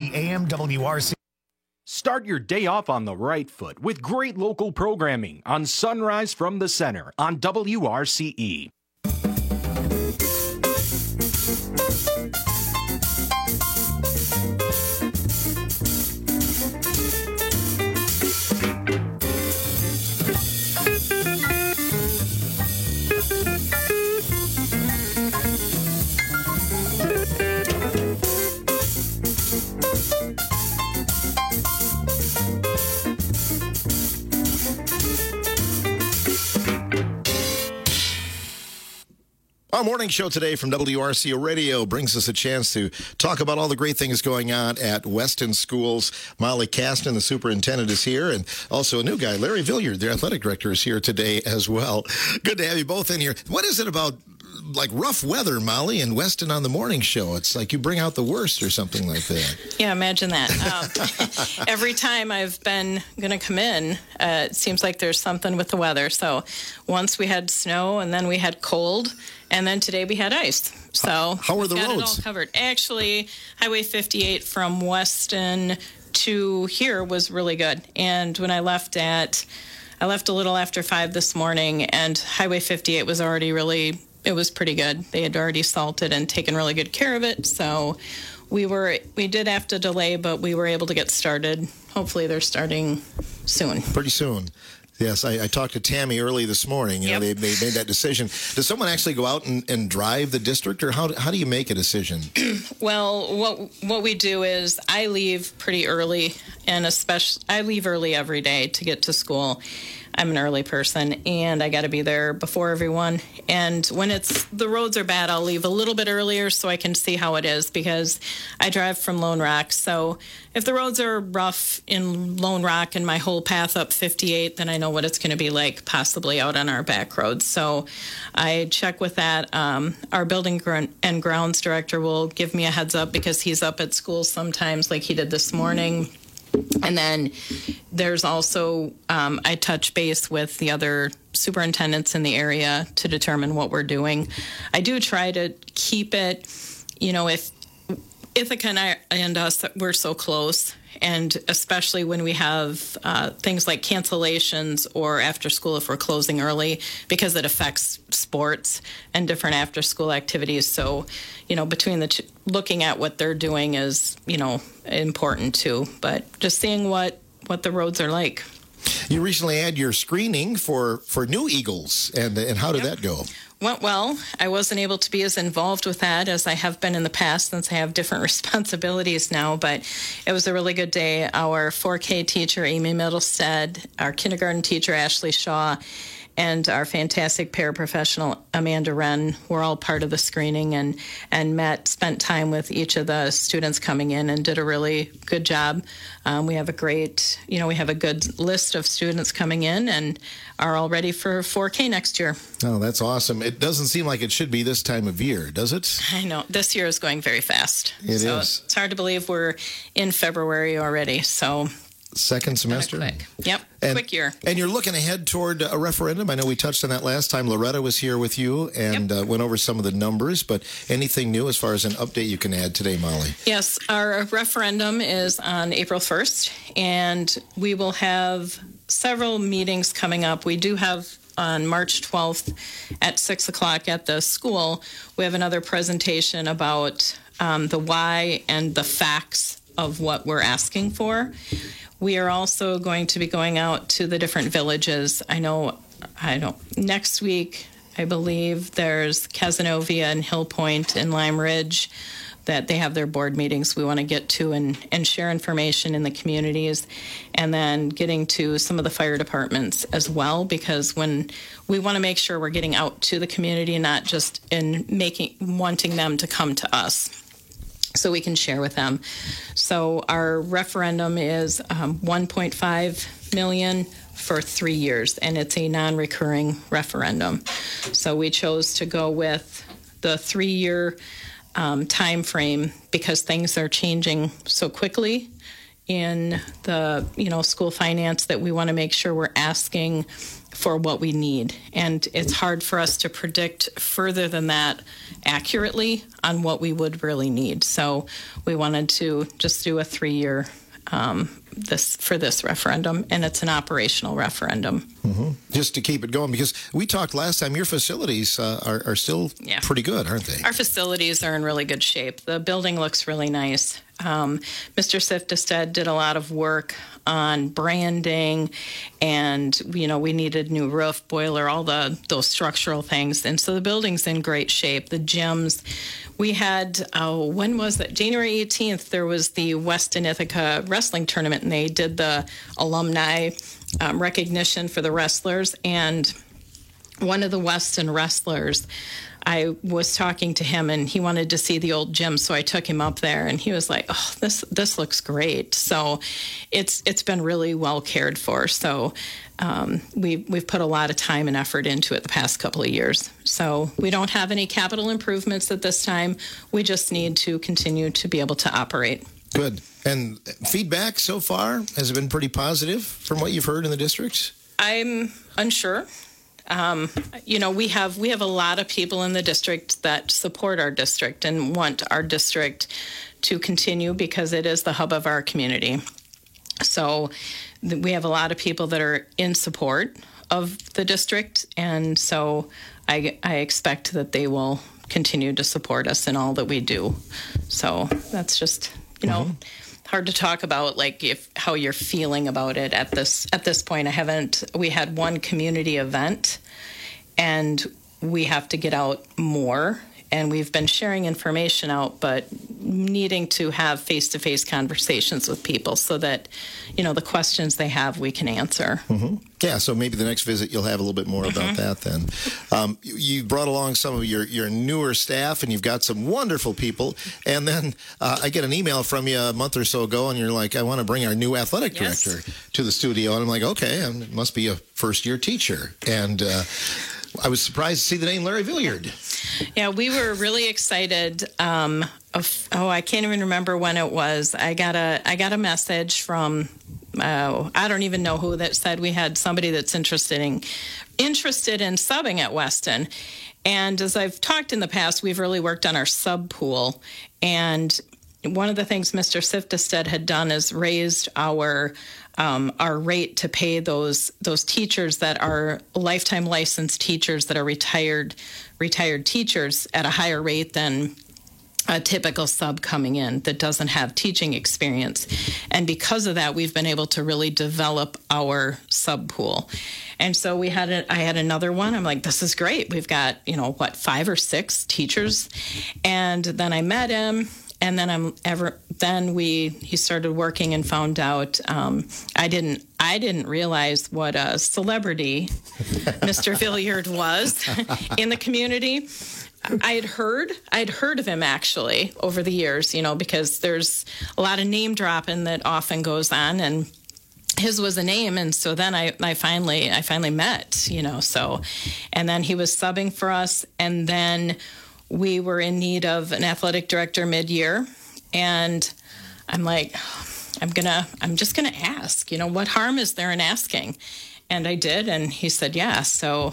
6:30 a.m. WRC. Start your day off on the right foot with great local programming on Sunrise from the Center on WRCE. Our morning show today from WRCO Radio brings us a chance to talk about all the great things going on at Weston Schools. Molly Caston, the superintendent, is here, and also a new guy, Larry Villiard, the athletic director, is here today as well. Good to have you both in here. What is it about, like, rough weather, Molly, and Weston on the morning show? It's like you bring out the worst or something like that. Yeah, imagine that. Every time I've been going to come in, it seems like there's something with the weather. So once we had snow, and then we had cold, and then today we had ice. So how were the got roads? It all covered. Actually, Highway 58 from Weston to here was really good. And when I left a little after 5 this morning, and Highway 58 was already it was pretty good. They had already salted and taken really good care of it. So we did have to delay, but we were able to get started. Hopefully they're starting soon. Pretty soon. Yes, I talked to Tammy early this morning. You know, they made that decision. Does someone actually go out and drive the district, or how do you make a decision? Well, what we do is I leave pretty early, and I leave early every day to get to school. I'm an early person, and I got to be there before everyone. And when the roads are bad, I'll leave a little bit earlier so I can see how it is, because I drive from Lone Rock. So if the roads are rough in Lone Rock and my whole path up 58, then I know what it's going to be like possibly out on our back roads. So I check with that. Our building and grounds director will give me a heads up, because he's up at school sometimes, like he did this morning. And then there's also, I touch base with the other superintendents in the area to determine what we're doing. I do try to keep it, if Ithaca and us, we're so close, and especially when we have things like cancellations or after school if we're closing early, because it affects sports and different after school activities. So, between the looking at what they're doing is, important too. But just seeing what the roads are like. You recently had your screening for New Eagles, and how did that go? Went well. I wasn't able to be as involved with that as I have been in the past, since I have different responsibilities now, but it was a really good day. Our 4K teacher, Amy Middlestead, our kindergarten teacher, Ashley Shaw, and our fantastic paraprofessional, Amanda Wren, were all part of the screening, and spent time with each of the students coming in and did a really good job. We have a good list of students coming in and are all ready for 4K next year. Oh, that's awesome. It doesn't seem like it should be this time of year, does it? I know. This year is going very fast. It is. It's hard to believe we're in February already, so... Second semester? Quick. Yep, quick year. And you're looking ahead toward a referendum. I know we touched on that last time. Loretta was here with you and went over some of the numbers, but anything new as far as an update you can add today, Molly? Yes, our referendum is on April 1st, and we will have several meetings coming up. We do have on March 12th at 6 o'clock at the school, we have another presentation about the why and the facts of what we're asking for. We are also going to be going out to the different villages. I know, next week, I believe there's Cazenovia and Hill Point and Lime Ridge that they have their board meetings we want to get to and share information in the communities, and then getting to some of the fire departments as well, because when we want to make sure we're getting out to the community, not just wanting them to come to us, so we can share with them. So our referendum is $1.5 million for 3 years, and it's a non-recurring referendum. So we chose to go with the 3-year time frame because things are changing so quickly in the school finance that we want to make sure we're asking for what we need. And it's hard for us to predict further than that accurately on what we would really need. So we wanted to just do a 3-year this referendum, and it's an operational referendum. Mm-hmm. Just to keep it going, because we talked last time, your facilities are still pretty good, aren't they? Our facilities are in really good shape. The building looks really nice. Mr. Sifterstedt did a lot of work on branding, and we needed new roof, boiler, all those structural things, and so the building's in great shape. The gyms, we had when was it? January 18th. There was the Weston Ithaca wrestling tournament, and they did the alumni recognition for the wrestlers. And one of the Weston wrestlers, I was talking to him, and he wanted to see the old gym, so I took him up there, and he was like, "Oh, this looks great." So it's been really well cared for. So we've put a lot of time and effort into it the past couple of years. So we don't have any capital improvements at this time. We just need to continue to be able to operate. Good. And feedback so far, has it been pretty positive from what you've heard in the districts? I'm unsure. We have a lot of people in the district that support our district and want our district to continue because it is the hub of our community. So we have a lot of people that are in support of the district, and so I expect that they will continue to support us in all that we do. So that's just, hard to talk about, like, how you're feeling about it at this point. We had one community event, and we have to get out more, and we've been sharing information out, but needing to have face-to-face conversations with people so that, the questions they have, we can answer. Mm-hmm. Yeah, so maybe the next visit you'll have a little bit more about that then. You brought along some of your newer staff, and you've got some wonderful people. And then I get an email from you a month or so ago, and you're like, I want to bring our new athletic director to the studio. And I'm like, okay, it must be a first-year teacher. And I was surprised to see the name Larry Villiard. Yeah, we were really excited. I can't even remember when it was. I got a message from I don't even know who, that said we had somebody that's interested in subbing at Weston. And as I've talked in the past, we've really worked on our sub pool. And one of the things Mr. Sifterstedt had done is raised our rate to pay those teachers that are lifetime licensed teachers that are retired teachers at a higher rate than a typical sub coming in that doesn't have teaching experience. And because of that, we've been able to really develop our sub pool. And so I had another one. I'm like, this is great. We've got, 5 or 6 teachers. And then I met him. And then he started working and found out I didn't realize what a celebrity Mr. Villiard was in the community. I'd heard of him actually over the years, because there's a lot of name dropping that often goes on, and his was a name. And so then I finally met, so, and then he was subbing for us, and then we were in need of an athletic director mid-year, and I'm like, I'm just gonna ask, what harm is there in asking? And I did, and he said, yeah. So,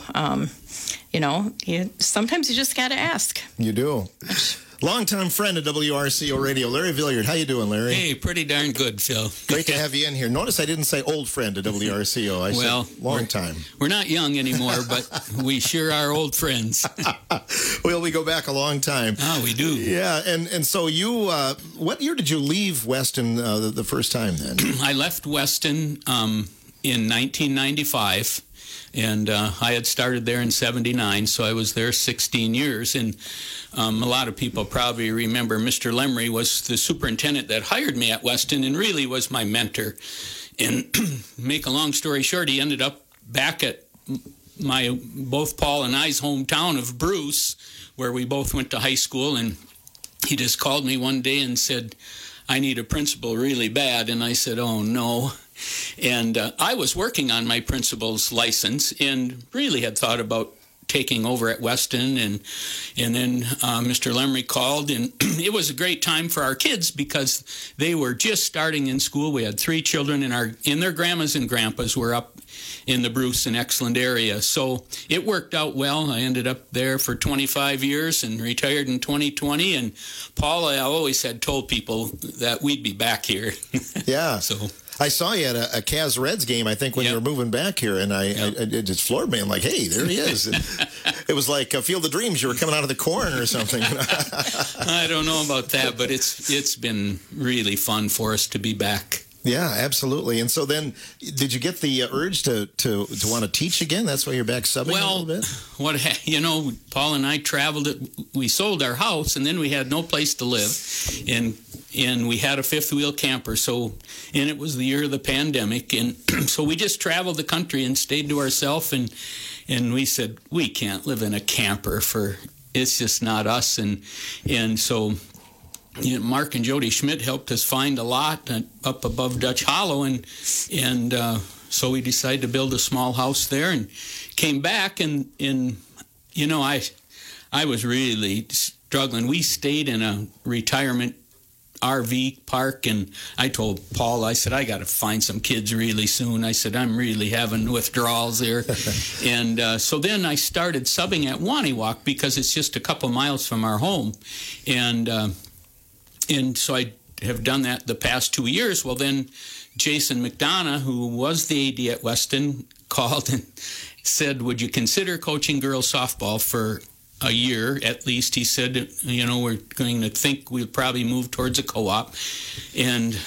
sometimes you just got to ask. You do. Longtime friend of WRCO Radio, Larry Villiard. How you doing, Larry? Hey, pretty darn good, Phil. Great to have you in here. Notice I didn't say old friend of WRCO. I said long time. We're not young anymore, but we sure are old friends. Well, we go back a long time. Oh, we do. Yeah, and so you, what year did you leave Weston the first time then? I left Weston in 1995. And I had started there in 79, so I was there 16 years. And a lot of people probably remember Mr. Lemry was the superintendent that hired me at Weston and really was my mentor. And make a long story short, he ended up back at both Paul and I's hometown of Bruce, where we both went to high school. And he just called me one day and said, I need a principal really bad. And I said, oh, no. And I was working on my principal's license and really had thought about taking over at Weston. And then Mr. Lemry called, and it was a great time for our kids because they were just starting in school. We had 3 children, and their grandmas and grandpas were up in the Bruce and Exland area. So it worked out well. I ended up there for 25 years and retired in 2020. And Paul, I always had told people that we'd be back here. Yeah. So I saw you at a Cavs Reds game, I think, when you were moving back here, and it just floored me. I'm like, hey, there he is. It was like Field of Dreams. You were coming out of the corn or something. I don't know about that, but it's been really fun for us to be back. Yeah, absolutely. And so then, did you get the urge to want to teach again? That's why you're back subbing a little bit? Paul and I traveled. We sold our house, and then we had no place to live, and we had a fifth wheel camper. So, and it was the year of the pandemic, and so we just traveled the country and stayed to ourselves. And we said we can't live in a camper it's just not us. And so. Mark and Jody Schmidt helped us find a lot up above Dutch Hollow, and so we decided to build a small house there and came back, and I was really struggling. We stayed in a retirement RV park, and I told Paul, I said, I got to find some kids really soon. I said, I'm really having withdrawals there. And so then I started subbing at Waniwak because it's just a couple miles from our home. And so I have done that the past 2 years. Well, then Jason McDonough, who was the AD at Weston, called and said, would you consider coaching girls softball for a year at least? He said, we're going to think we'll probably move towards a co-op. And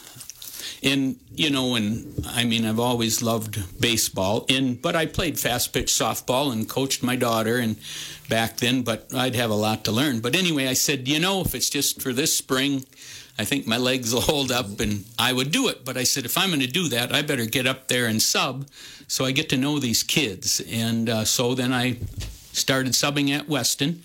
I've always loved baseball, but I played fast pitch softball and coached my daughter and back then, but I'd have a lot to learn. But anyway, I said, if it's just for this spring, I think my legs will hold up and I would do it. But I said, if I'm going to do that, I better get up there and sub so I get to know these kids. And so then I started subbing at Weston.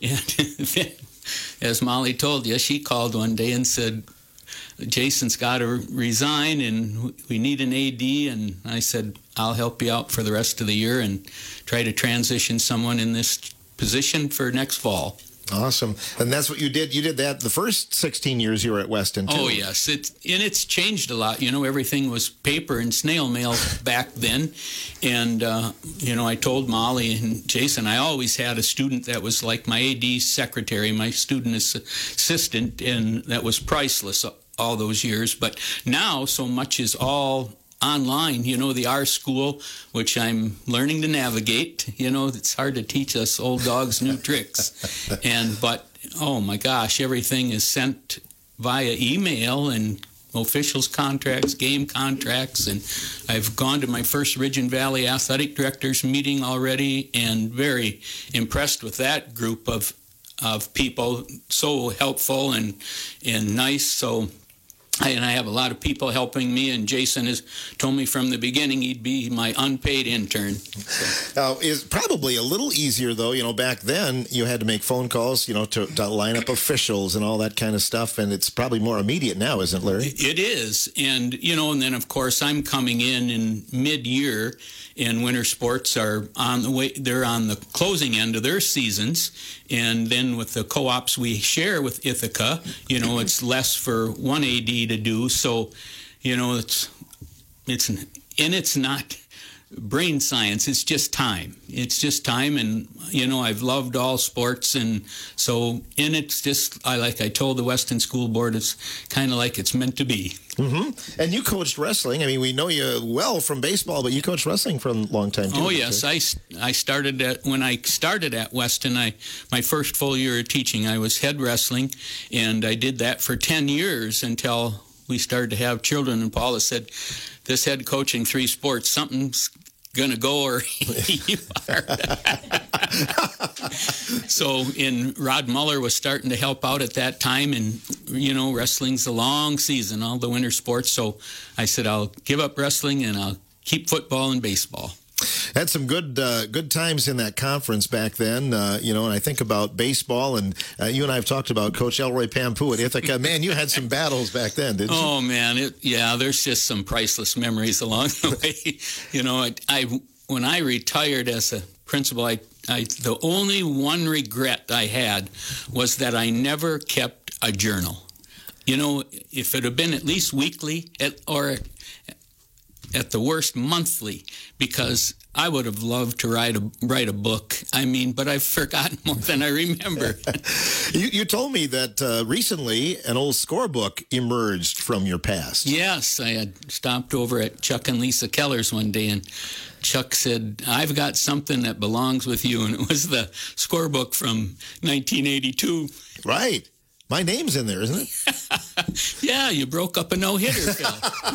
And as Molly told you, she called one day and said, Jason's got to resign and we need an AD. And I said, I'll help you out for the rest of the year and try to transition someone in this position for next fall. Awesome. And that's what you did. You did that the first 16 years you were at Weston, too. Oh, yes. It's changed a lot. Everything was paper and snail mail back then. And, I told Molly and Jason, I always had a student that was like my AD secretary, my student assistant, and that was priceless all those years. But now so much is all online, the R School, which I'm learning to navigate. It's hard to teach us old dogs new tricks. But oh my gosh, everything is sent via email and officials contracts, game contracts, and I've gone to my first Ridge and Valley Athletic Directors meeting already and very impressed with that group of people, so helpful and nice. So I have a lot of people helping me, and Jason has told me from the beginning he'd be my unpaid intern. It's probably a little easier, though. Back then you had to make phone calls, to line up officials and all that kind of stuff, and it's probably more immediate now, isn't it, Larry? It is. And, and then, of course, I'm coming in mid-year, and winter sports are on the way. They're on the closing end of their seasons. And then with the co-ops we share with Ithaca, it's less for one AD to do. So, it's not brain science. It's just time. And, I've loved all sports. And so, it's just, like I told the Weston School Board, it's kind of like it's meant to be. Mm-hmm. And you coached wrestling. I mean, we know you well from baseball, but you coached wrestling for a long time, too. Oh, yes. I started when I started at Weston, my first full year of teaching, I was head wrestling, and I did that for 10 years until we started to have children. And Paula said, this head coaching 3 sports, something's going to go or you are. So, Rod Muller was starting to help out at that time, and, wrestling's a long season, all the winter sports. So I said, I'll give up wrestling and I'll keep football and baseball. Had some good times in that conference back then, and I think about baseball, and you and I have talked about Coach Elroy Pampu at Ithaca. Man, you had some battles back then, didn't you? Oh, man, there's just some priceless memories along the way. When I retired as a principal, the only one regret I had was that I never kept a journal. If it had been at least weekly or at the worst monthly, because I would have loved to write a book. I mean, but I've forgotten more than I remember. You told me that recently an old scorebook emerged from your past. Yes, I had stopped over at Chuck and Lisa Keller's one day, and Chuck said, "I've got something that belongs with you," and it was the scorebook from 1982. Right. My name's in there, isn't it? Yeah, you broke up a no-hitter, Phil.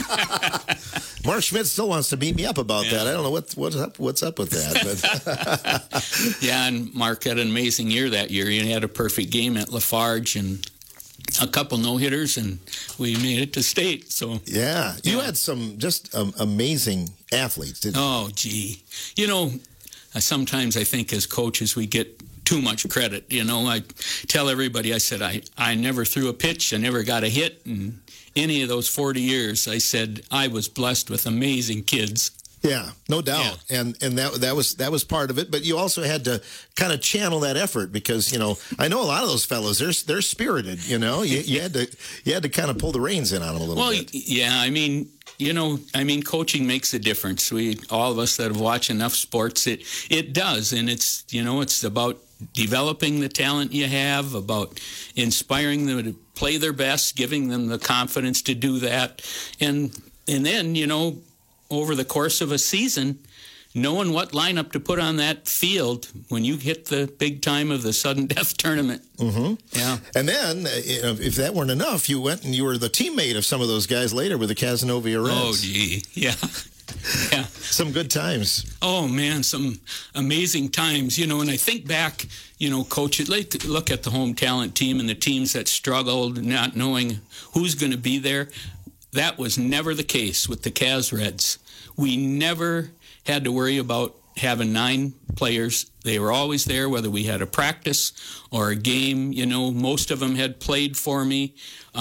Mark Schmidt still wants to beat me up about that. I don't know what's up with that. But Yeah, and Mark had an amazing year that year. He had a perfect game at Lafarge and a couple no-hitters, and we made it to state. So yeah, you had some just amazing athletes, didn't you? Oh, gee. You know, sometimes I think as coaches we get too much credit. You know, I tell everybody, I said, I never threw a pitch. I never got a hit. In any of those 40 years, I said, I was blessed with amazing kids. Yeah, no doubt. Yeah. And that was part of it. But you also had to kind of channel that effort because, you know, I know a lot of those fellows, they're spirited, you know. You had to kind of pull the reins in on them a little bit. Well, yeah, I mean, coaching makes a difference. All of us that have watched enough sports, it does. And it's, you know, it's about developing the talent you have, about inspiring them to play their best, giving them the confidence to do that. And then, you know, over the course of a season, knowing what lineup to put on that field when you hit the big time of the sudden death tournament. Mm-hmm. Yeah. And then, if that weren't enough, you went and you were the teammate of some of those guys later with the Cazenovia Reds. Oh, gee. Yeah. Yeah. Some good times. Oh, man, some amazing times. You know, and I think back, you know, Coach, look at the home talent team and the teams that struggled, not knowing who's going to be there. That was never the case with the Caz Reds. We never had to worry about having 9 players. They were always there, whether we had a practice or a game. You know, most of them had played for me.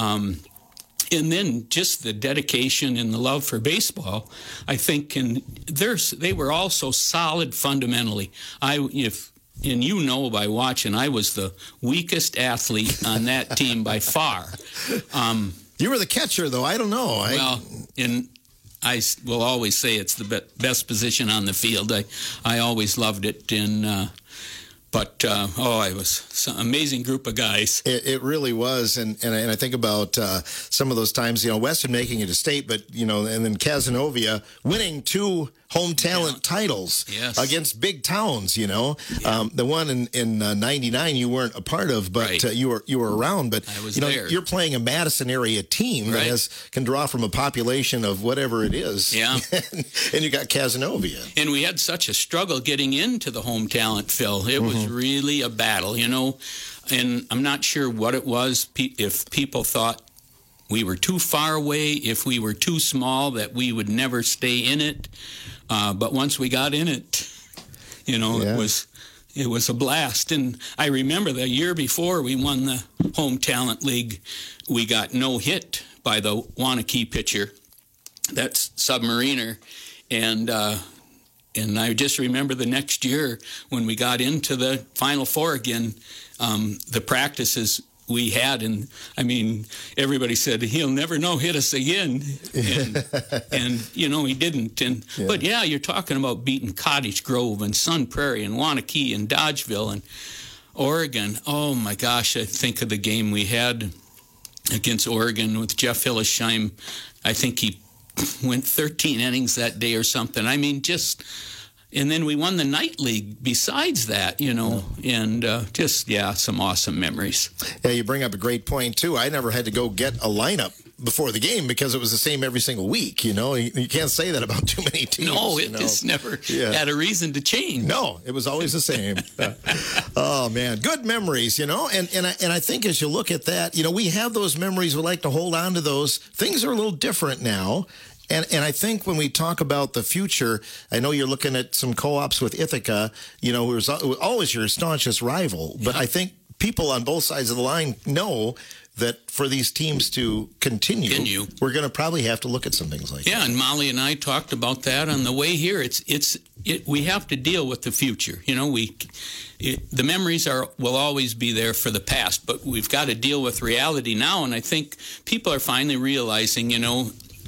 And then just the dedication and the love for baseball, I think, and they were all so solid fundamentally. And you know by watching, I was the weakest athlete on that team by far. You were the catcher, though. I don't know. I will always say it's the best position on the field. I always loved it. But it was an amazing group of guys. It really was, and I think about some of those times, you know, Weston making it to state, but you know, and then Cazenovia winning 2 home talent titles against big towns. You know, the one in '99 you weren't a part of, but you were around. But I was there. You're playing a Madison area team that can draw from a population of whatever it is. Yeah, and you got Cazenovia, and we had such a struggle getting into the home talent, Phil. It was really a battle, you know, and I'm not sure what it was, if people thought we were too far away, if we were too small, that we would never stay in it. But once we got in it, you know, it was a blast. And I remember the year before we won the Home Talent League, we got no hit by the Wanakee pitcher, that's Submariner, and I just remember the next year when we got into the Final Four again, the practices we had, and I mean, everybody said he'll never hit us again, and you know he didn't. But yeah, you're talking about beating Cottage Grove and Sun Prairie and Wanakee and Dodgeville and Oregon. Oh my gosh, I think of the game we had against Oregon with Jeff Hillesheim. I think he went 13 innings that day or something. I mean, and then we won the night league besides that, you know, and some awesome memories. Yeah, you bring up a great point, too. I never had to go get a lineup before the game because it was the same every single week, you know. You can't say that about too many teams. No, it just never had a reason to change. No, it was always the same. Oh, man. Good memories, you know. And I think as you look at that, you know, we have those memories. We like to hold on to those. Things are a little different now. And I think when we talk about the future, I know you're looking at some co-ops with Ithaca, you know, who's always your staunchest rival. But I think people on both sides of the line know that for these teams to continue, we're going to probably have to look at some things like that. Yeah, and Molly and I talked about that on the way here. We have to deal with the future. You know, the memories will always be there for the past, but we've got to deal with reality now. And I think people are finally realizing, you know,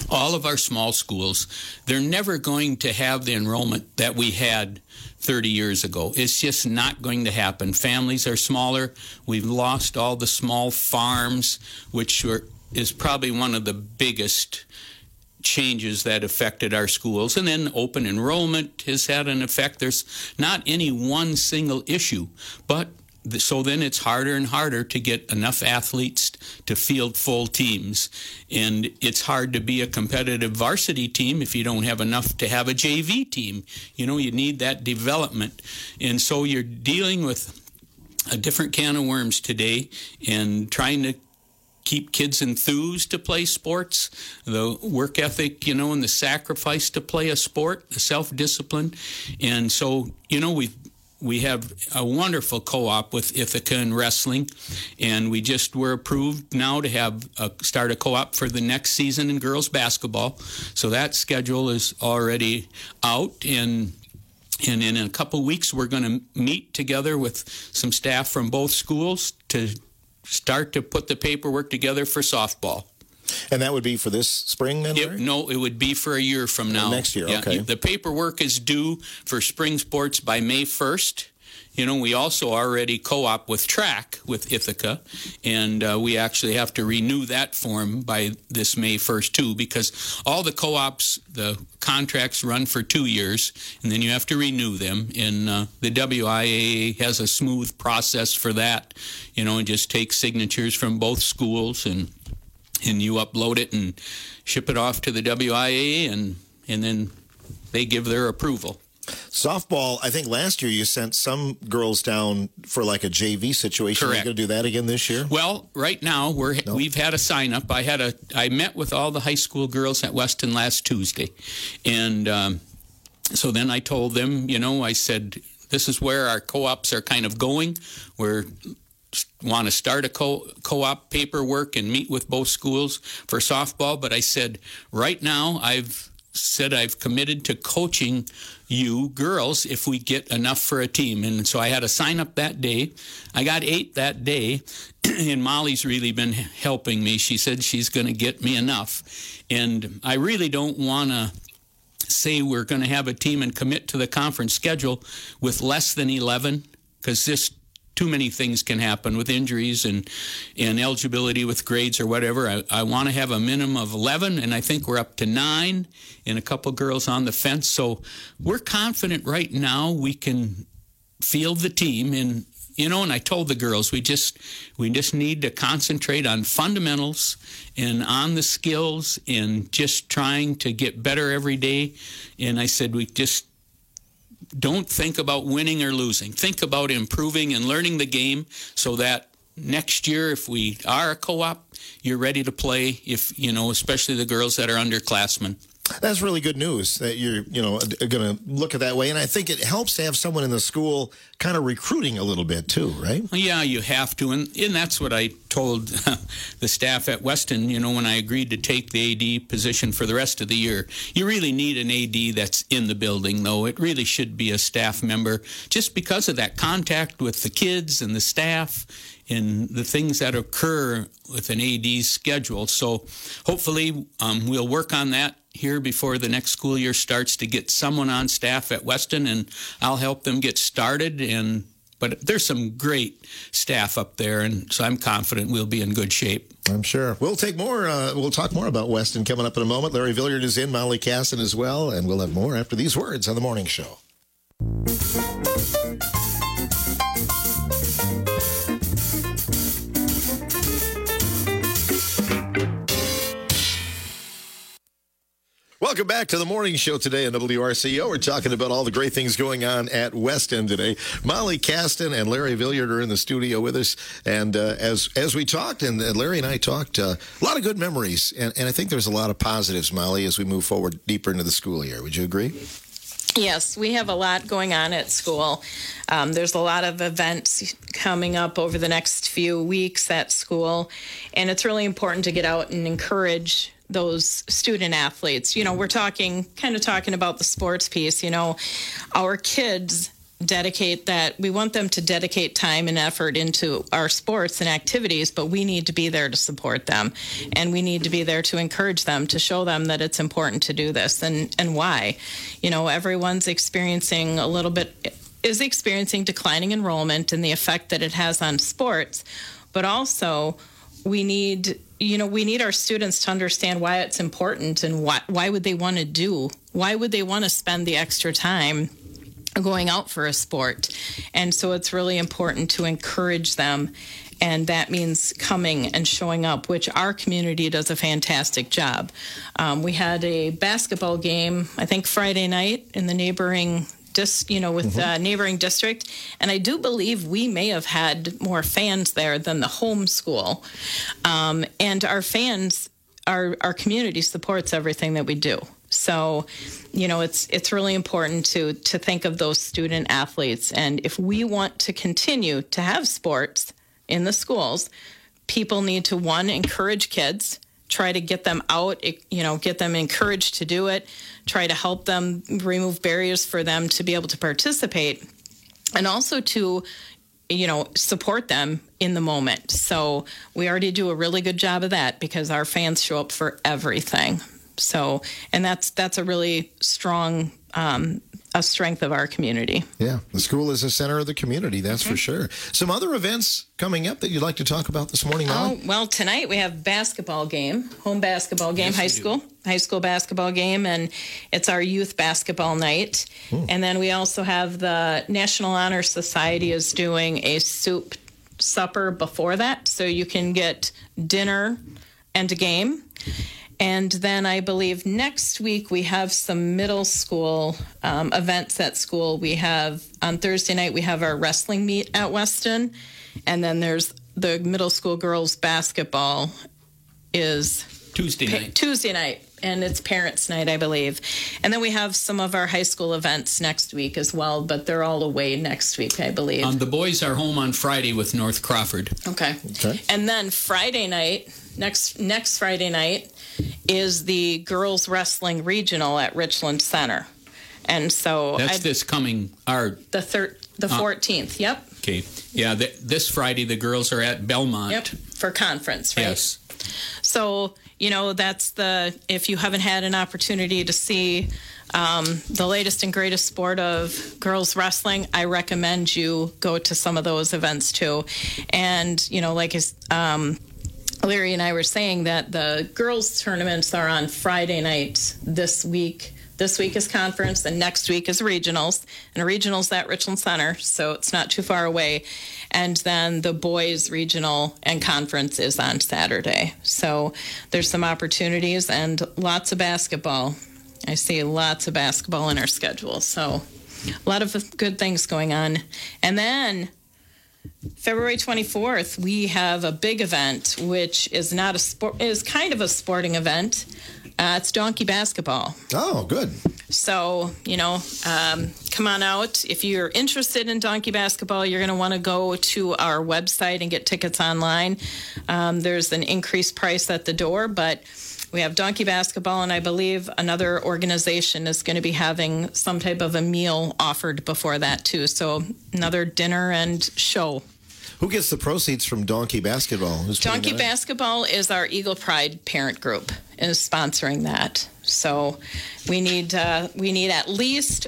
all of our small schools, they're never going to have the enrollment that we had 30 years ago. It's just not going to happen. Families are smaller. We've lost all the small farms, which is probably one of the biggest changes that affected our schools. And then open enrollment has had an effect. There's not any one single issue, but so then it's harder and harder to get enough athletes to field full teams. And it's hard to be a competitive varsity team if you don't have enough to have a JV team. You need that development. And so you're dealing with a different can of worms today and trying to keep kids enthused to play sports, the work ethic, and the sacrifice to play a sport, the self-discipline. And so, we have a wonderful co-op with Ithaca in wrestling, and we just were approved now to start a co-op for the next season in girls basketball. So that schedule is already out, and in a couple weeks we're going to meet together with some staff from both schools to start to put the paperwork together for softball. And that would be for this spring, then? No, it would be for a year from now. Next year, okay. The paperwork is due for spring sports by May 1st. We also already co-op with track with Ithaca, and we actually have to renew that form by this May 1st, too, because all the co-ops, the contracts run for 2 years, and then you have to renew them. And the WIAA has a smooth process for that. It just takes signatures from both schools, and you upload it and ship it off to the WIAA, and then they give their approval. Softball, I think last year you sent some girls down for like a JV situation. Correct. Are you going to do that again this year? Well, right now we've had a sign up. I met with all the high school girls at Weston last Tuesday, and so then I told them, I said, this is where our co-ops are kind of going. We're want to start a co-op paperwork and meet with both schools for softball. But I said, right now, I've committed to coaching you girls if we get enough for a team. And so I had a sign up that day. I got 8 that day, and Molly's really been helping me. She said she's going to get me enough. And I really don't want to say we're going to have a team and commit to the conference schedule with less than 11, because this too many things can happen with injuries and eligibility with grades or whatever. I want to have a minimum of 11, and I think we're up to 9 and a couple girls on the fence. So we're confident right now we can field the team. And, and I told the girls we just need to concentrate on fundamentals and on the skills and just trying to get better every day. And I said we just don't think about winning or losing. Think about improving and learning the game so that next year, if we are a co-op, you're ready to play, especially the girls that are underclassmen. That's really good news that you're, going to look at that way. And I think it helps to have someone in the school kind of recruiting a little bit too, right? Yeah, you have to. And that's what I told the staff at Weston, when I agreed to take the AD position for the rest of the year. You really need an AD that's in the building, though. It really should be a staff member just because of that contact with the kids and the staff and the things that occur with an AD's schedule. So hopefully we'll work on that here before the next school year starts to get someone on staff at Weston, and I'll help them get started. But there's some great staff up there, and so I'm confident we'll be in good shape. I'm sure. We'll talk more about Weston coming up in a moment. Larry Villiard is in, Molly Caston as well, and we'll have more after these words on The Morning Show. Welcome back to the morning show today on WRCO. We're talking about all the great things going on at Weston today. Molly Caston and Larry Villiard are in the studio with us. And as we talked, and Larry and I talked, a lot of good memories. And I think there's a lot of positives, Molly, as we move forward deeper into the school year. Would you agree? Yes, we have a lot going on at school. There's a lot of events coming up over the next few weeks at school. And it's really important to get out and encourage those student athletes. We're talking about the sports piece. Our kids we want them to dedicate time and effort into our sports and activities, but we need to be there to support them, and we need to be there to encourage them, to show them that it's important to do this and why. Everyone's experiencing declining enrollment and the effect that it has on sports, but also we need our students to understand why it's important and why would they want to spend the extra time going out for a sport. And so it's really important to encourage them, and that means coming and showing up, which our community does a fantastic job. We had a basketball game, I think Friday night, in the neighboring neighboring district, and I do believe we may have had more fans there than the home school. And our fans, our community supports everything that we do. So, it's really important to think of those student athletes. And if we want to continue to have sports in the schools, people need to, one, encourage kids, try to get them out, get them encouraged to do it, try to help them remove barriers for them to be able to participate, and also to support them in the moment. So we already do a really good job of that because our fans show up for everything. So, and that's a really strong a strength of our community. Yeah, the school is the center of the community, that's for sure. Some other events coming up that you'd like to talk about this morning, Molly? Oh, well, tonight we have home basketball game, yes, high school basketball game, and it's our youth basketball night. And then we also have the National Honor Society is doing a soup supper before that, so you can get dinner and a game. And then I believe next week we have some middle school events at school. We have, on Thursday night, we have our wrestling meet at Weston. And then there's the middle school girls basketball is Tuesday night. And it's parents' night, I believe. And then we have some of our high school events next week as well, but they're all away next week, I believe. The boys are home on Friday with North Crawford. Okay. And then Friday night, next Friday night, is the girls wrestling regional at Richland Center. And so that's this coming the 14th. Yep. Okay. Yeah, this Friday the girls are at Belmont. Yep, for conference, right? Yes. So, that's if you haven't had an opportunity to see the latest and greatest sport of girls wrestling, I recommend you go to some of those events too. And, like Larry and I were saying that the girls' tournaments are on Friday night this week. This week is conference, and next week is regionals. And regionals at Richland Center, so it's not too far away. And then the boys' regional and conference is on Saturday. So there's some opportunities and lots of basketball. I see lots of basketball in our schedule. So a lot of good things going on. And then February 24th, we have a big event, which is not a sport, is kind of a sporting event. It's donkey basketball. Oh, good. So, come on out. If you're interested in donkey basketball, you're going to want to go to our website and get tickets online. There's an increased price at the door, but we have donkey basketball, and I believe another organization is going to be having some type of a meal offered before that, too. So another dinner and show. Who gets the proceeds from donkey basketball? Donkey basketball is our Eagle Pride parent group is sponsoring that. So we need at least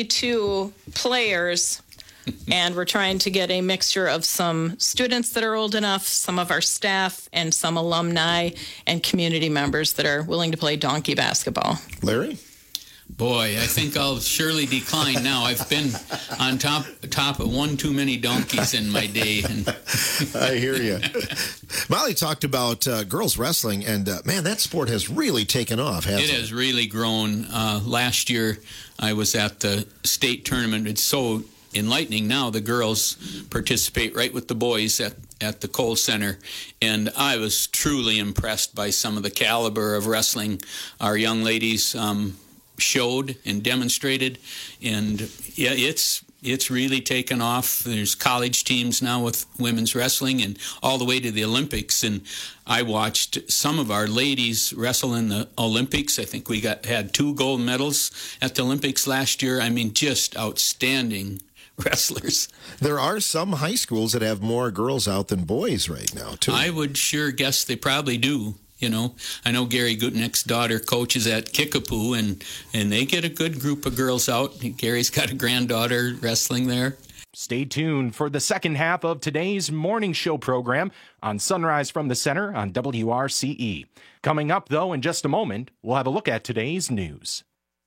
32 players. And we're trying to get a mixture of some students that are old enough, some of our staff, and some alumni and community members that are willing to play donkey basketball. Larry? Boy, I think I'll surely decline now. I've been on top of one too many donkeys in my day. I hear you. Molly talked about girls wrestling, and man, that sport has really taken off, hasn't it? It has really grown. Last year, I was at the state tournament. It's so enlightening now. The girls participate right with the boys at the Kohl Center, and I was truly impressed by some of the caliber of wrestling our young ladies showed and demonstrated. And yeah, it's really taken off. There's college teams now with women's wrestling and all the way to the Olympics. And I watched some of our ladies wrestle in the Olympics. I think we had 2 gold medals at the Olympics last year. I mean, just outstanding wrestlers. There are some high schools that have more girls out than boys right now, too. I would sure guess they probably do. You know, I know Gary Gutnick's daughter coaches at Kickapoo, and they get a good group of girls out. Gary's got a granddaughter wrestling there. Stay tuned for the second half of today's morning show program on Sunrise from the Center on WRCE. Coming up, though, in just a moment, we'll have a look at today's news.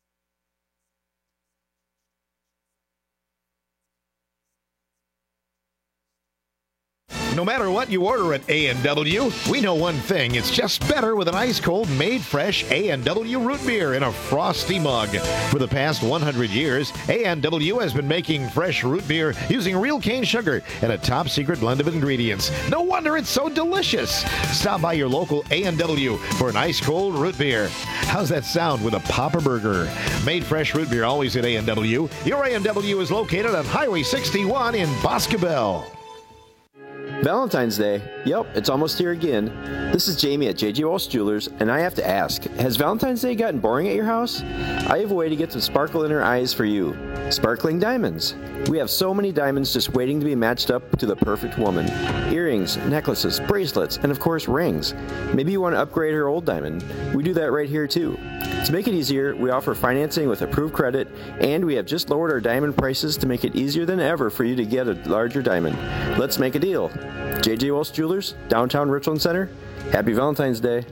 No matter what you order at A&W, we know one thing. It's just better with an ice-cold, made-fresh A&W root beer in a frosty mug. For the past 100 years, A&W has been making fresh root beer using real cane sugar and a top-secret blend of ingredients. No wonder it's so delicious. Stop by your local A&W for an ice-cold root beer. How's that sound with a Papa Burger? Made fresh root beer always at A&W. Your A&W is located on Highway 61 in Boscobel. Valentine's Day. Yep, it's almost here again. This is Jamie at J.J. Walsh Jewelers, and I have to ask, has Valentine's Day gotten boring at your house? I have a way to get some sparkle in her eyes for you. Sparkling diamonds. We have so many diamonds just waiting to be matched up to the perfect woman. Earrings, necklaces, bracelets, and of course rings. Maybe you want to upgrade her old diamond. We do that right here too. To make it easier, we offer financing with approved credit, and we have just lowered our diamond prices to make it easier than ever for you to get a larger diamond. Let's make a deal. J.J. Walsh Jewelers, downtown Richland Center. Happy Valentine's Day.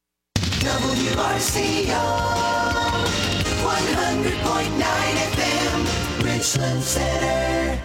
WRCO 100.9 FM, Richland Center.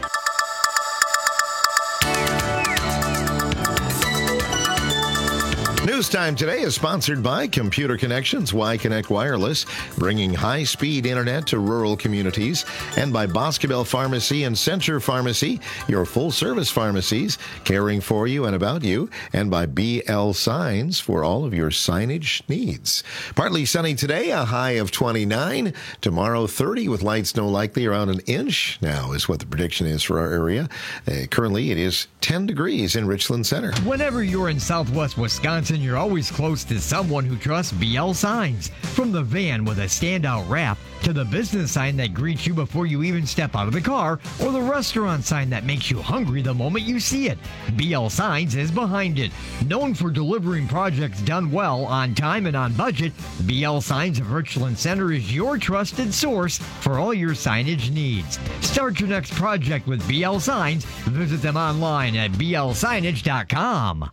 News Time today is sponsored by Computer Connections, Y-Connect Wireless, bringing high-speed internet to rural communities, and by Boscobel Pharmacy and Center Pharmacy, your full-service pharmacies, caring for you and about you, and by BL Signs for all of your signage needs. Partly sunny today, a high of 29. Tomorrow, 30 with light snow likely around an inch now is what the prediction is for our area. Currently, it is 10 degrees in Richland Center. Whenever you're in southwest Wisconsin, you're always close to someone who trusts BL Signs. From the van with a standout wrap to the business sign that greets you before you even step out of the car, or the restaurant sign that makes you hungry the moment you see it, BL Signs is behind it. Known for delivering projects done well, on time, and on budget, BL Signs of Richland Center is your trusted source for all your signage needs. Start your next project with BL Signs. Visit them online at blsignage.com.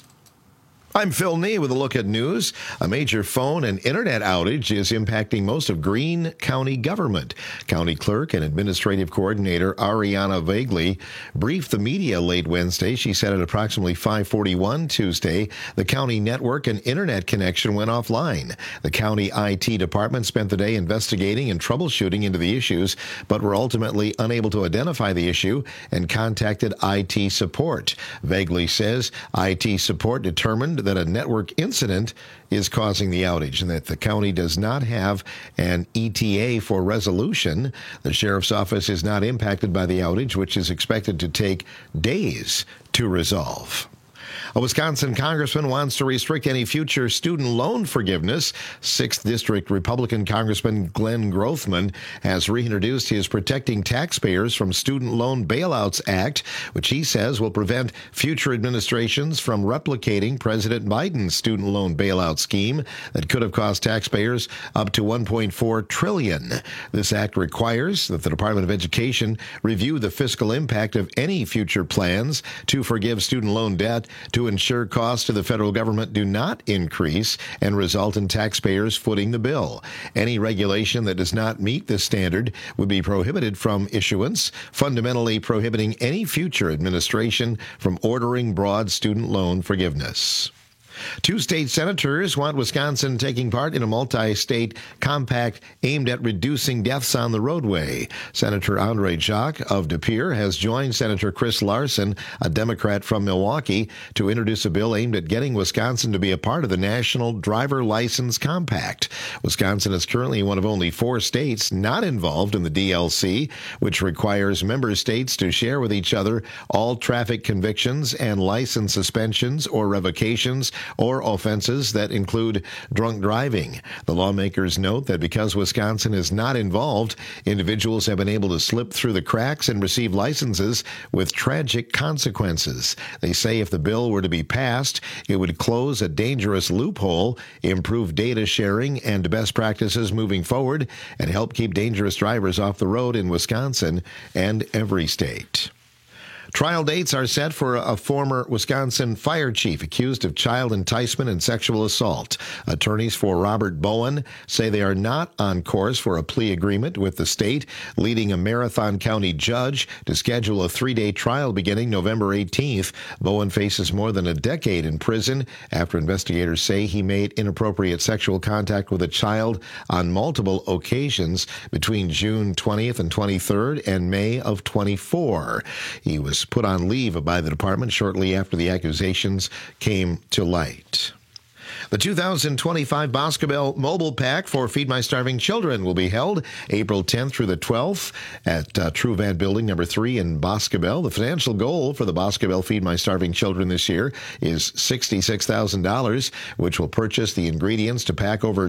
I'm Phil Nee with a look at news. A major phone and internet outage is impacting most of Greene County government. County Clerk and Administrative Coordinator Ariana Vagley briefed the media late Wednesday. She said at approximately 5:41 Tuesday, the county network and internet connection went offline. The county IT department spent the day investigating and troubleshooting into the issues, but were ultimately unable to identify the issue and contacted IT support. Vagley says IT support determined that a network incident is causing the outage and that the county does not have an ETA for resolution. The sheriff's office is not impacted by the outage, which is expected to take days to resolve. A Wisconsin congressman wants to restrict any future student loan forgiveness. 6th District Republican Congressman Glenn Grothman has reintroduced his Protecting Taxpayers from Student Loan Bailouts Act, which he says will prevent future administrations from replicating President Biden's student loan bailout scheme that could have cost taxpayers up to $1.4 trillion. This act requires that the Department of Education review the fiscal impact of any future plans to forgive student loan debt to ensure costs to the federal government do not increase and result in taxpayers footing the bill. Any regulation that does not meet this standard would be prohibited from issuance, fundamentally prohibiting any future administration from ordering broad student loan forgiveness. 2 state senators want Wisconsin taking part in a multi-state compact aimed at reducing deaths on the roadway. Senator Andre Jacques of De Pere has joined Senator Chris Larson, a Democrat from Milwaukee, to introduce a bill aimed at getting Wisconsin to be a part of the National Driver License Compact. Wisconsin is currently one of only 4 states not involved in the DLC, which requires member states to share with each other all traffic convictions and license suspensions or revocations or offenses that include drunk driving. The lawmakers note that because Wisconsin is not involved, individuals have been able to slip through the cracks and receive licenses with tragic consequences. They say if the bill were to be passed, it would close a dangerous loophole, improve data sharing and best practices moving forward, and help keep dangerous drivers off the road in Wisconsin and every state. Trial dates are set for a former Wisconsin fire chief accused of child enticement and sexual assault. Attorneys for Robert Bowen say they are not on course for a plea agreement with the state, leading a Marathon County judge to schedule a 3-day trial beginning November 18th. Bowen faces more than a decade in prison after investigators say he made inappropriate sexual contact with a child on multiple occasions between June 20th and 23rd and May of 24. He was put on leave by the department shortly after the accusations came to light. The 2025 Boscobel Mobile Pack for Feed My Starving Children will be held April 10th through the 12th at Truvant Building number 3 in Boscobel. The financial goal for the Boscobel Feed My Starving Children this year is $66,000, which will purchase the ingredients to pack over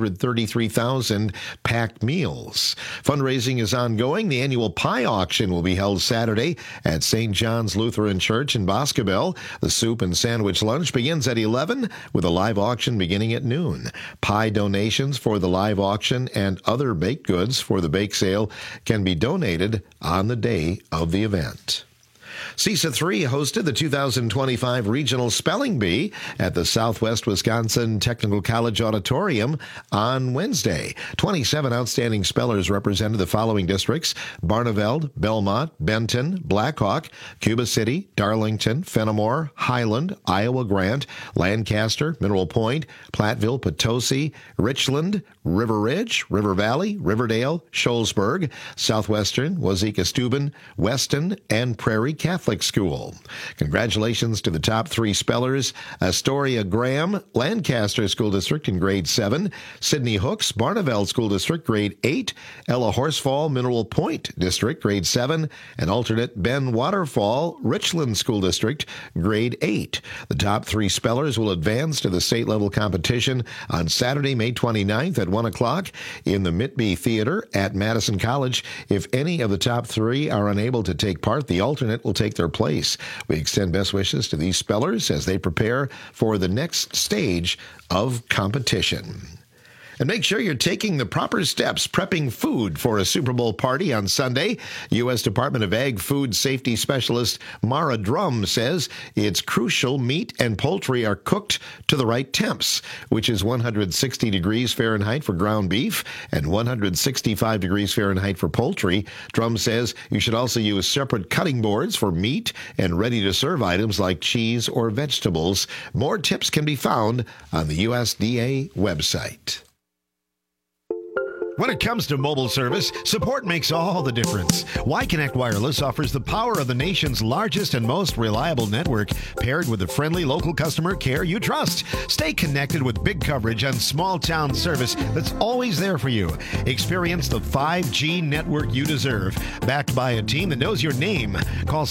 233,000 packed meals. Fundraising is ongoing. The annual pie auction will be held Saturday at St. John's Lutheran Church in Boscobel. The soup and sandwich lunch begins at 11 with a live auction beginning at noon. Pie donations for the live auction and other baked goods for the bake sale can be donated on the day of the event. CISA 3 hosted the 2025 Regional Spelling Bee at the Southwest Wisconsin Technical College Auditorium on Wednesday. 27 outstanding spellers represented the following districts: Barneveld, Belmont, Benton, Blackhawk, Cuba City, Darlington, Fenimore, Highland, Iowa Grant, Lancaster, Mineral Point, Platteville, Potosi, Richland, River Ridge, River Valley, Riverdale, Sholsburg, Southwestern, Wazeeka-Steuben, Weston, and Prairie Catholic School. Congratulations to the top 3 spellers: Astoria Graham, Lancaster School District in grade 7, Sydney Hooks, Barneveld School District grade 8, Ella Horsfall, Mineral Point District grade 7, and alternate Ben Waterfall, Richland School District grade 8. The top 3 spellers will advance to the state level competition on Saturday, May 29th at 1 o'clock in the Mitby Theater at Madison College. If any of the top 3 are unable to take part, the alternate will take their place. We extend best wishes to these spellers as they prepare for the next stage of competition. And make sure you're taking the proper steps prepping food for a Super Bowl party on Sunday. U.S. Department of Ag Food Safety Specialist Mara Drum says it's crucial meat and poultry are cooked to the right temps, which is 160 degrees Fahrenheit for ground beef and 165 degrees Fahrenheit for poultry. Drum says you should also use separate cutting boards for meat and ready-to-serve items like cheese or vegetables. More tips can be found on the USDA website. When it comes to mobile service, support makes all the difference. Y-Connect Wireless offers the power of the nation's largest and most reliable network, paired with the friendly local customer care you trust. Stay connected with big coverage and small-town service that's always there for you. Experience the 5G network you deserve, backed by a team that knows your name. Call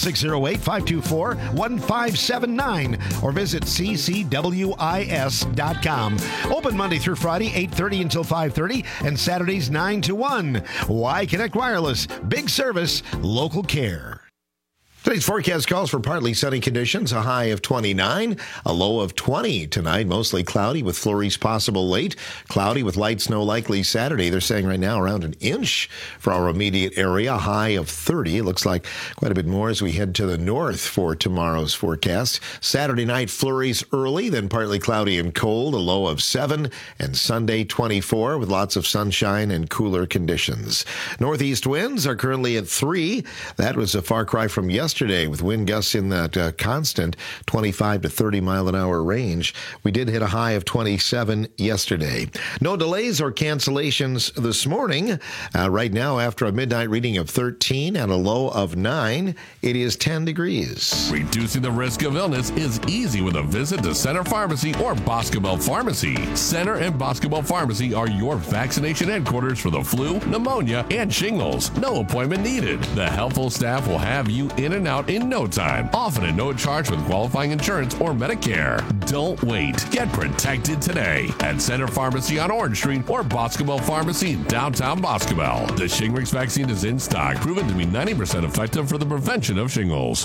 608-524-1579 or visit ccwis.com. Open Monday through Friday, 8:30 until 5:30, and Saturdays 9 to 1. Y-Connect Wireless. Big service, local care. Today's forecast calls for partly sunny conditions, a high of 29, a low of 20 tonight, mostly cloudy with flurries possible late, cloudy with light snow likely Saturday. They're saying right now around an inch for our immediate area, a high of 30. It looks like quite a bit more as we head to the north for tomorrow's forecast. Saturday night flurries early, then partly cloudy and cold, a low of 7, and Sunday 24 with lots of sunshine and cooler conditions. Northeast winds are currently at 3. That was a far cry from yesterday with wind gusts in that constant 25 to 30 mile an hour range. We did hit a high of 27 yesterday. No delays or cancellations this morning. Right now, after a midnight reading of 13 and a low of 9, it is 10 degrees. Reducing the risk of illness is easy with a visit to Center Pharmacy or Boscobel Pharmacy. Center and Boscobel Pharmacy are your vaccination headquarters for the flu, pneumonia, and shingles. No appointment needed. The helpful staff will have you in and out in no time, often at no charge with qualifying insurance or Medicare. Don't wait. Get protected today at Center Pharmacy on Orange Street or Boscobel Pharmacy in downtown Boscobel. The Shingrix vaccine is in stock, proven to be 90% effective for the prevention of shingles.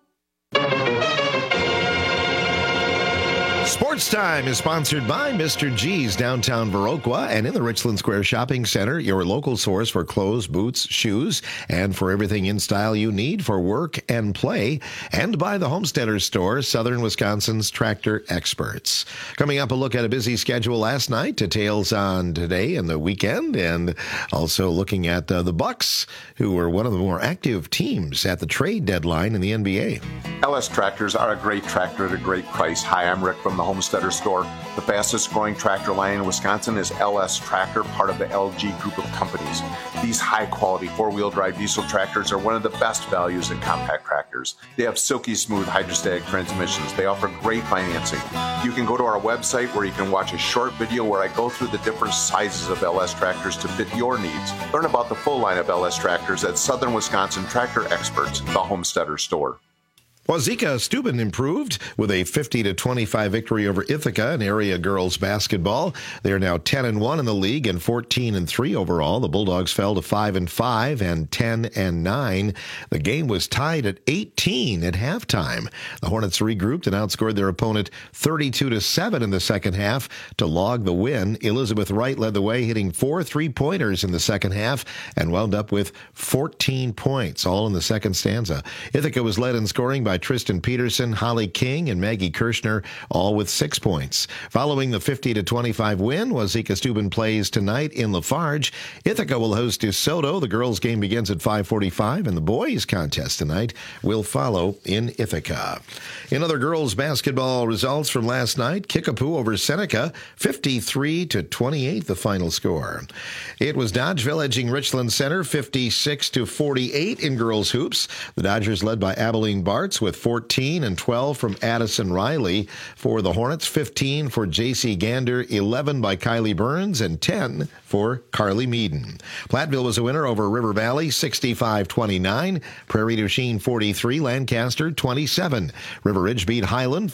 Sports Time is sponsored by Mr. G's downtown Viroqua and in the Richland Square Shopping Center, your local source for clothes, boots, shoes, and for everything in style you need for work and play. And by the Homesteaders Store, Southern Wisconsin's tractor experts. Coming up, a look at a busy schedule last night, details on today and the weekend, and also looking at the Bucks, who were one of the more active teams at the trade deadline in the NBA. LS Tractors are a great tractor at a great price. Hi, I'm Rick from the Homesteader Store. The fastest growing tractor line in Wisconsin is LS Tractor, part of the LG group of companies. These high quality four-wheel drive diesel tractors are one of the best values in compact tractors. They have silky smooth hydrostatic transmissions. They offer great financing. You can go to our website where you can watch a short video where I go through the different sizes of LS tractors to fit your needs. Learn about the full line of LS tractors at Southern Wisconsin Tractor Experts, the Homesteader Store. Wazeeka Steuben improved with a 50-25 victory over Ithaca in area girls basketball. They are now 10-1 in the league and 14-3 overall. The Bulldogs fell to 5-5 and 10-9. The game was tied at 18 at halftime. The Hornets regrouped and outscored their opponent 32-7 in the second half to log the win. Elizabeth Wright led the way, hitting 4 3-pointers in the second half and wound up with 14 points, all in the second stanza. Ithaca was led in scoring by Tristan Peterson, Holly King, and Maggie Kirshner, all with 6 points. Following the 50-25 win, Wazeeka Steuben plays tonight in Lafarge. Ithaca will host DeSoto. The girls' game begins at 5:45, and the boys' contest tonight will follow in Ithaca. In other girls' basketball results from last night, Kickapoo over Seneca, 53-28, the final score. It was Dodgeville edging Richland Center, 56-48 in girls' hoops. The Dodgers led by Abilene Bartz with 14 and 12 from Addison Riley. For the Hornets, 15 for J.C. Gander, 11 by Kylie Burns, and 10 for Carly Meaden. Platteville was a winner over River Valley, 65-29. Prairie du Chien, 43. Lancaster, 27. River Ridge beat Highland,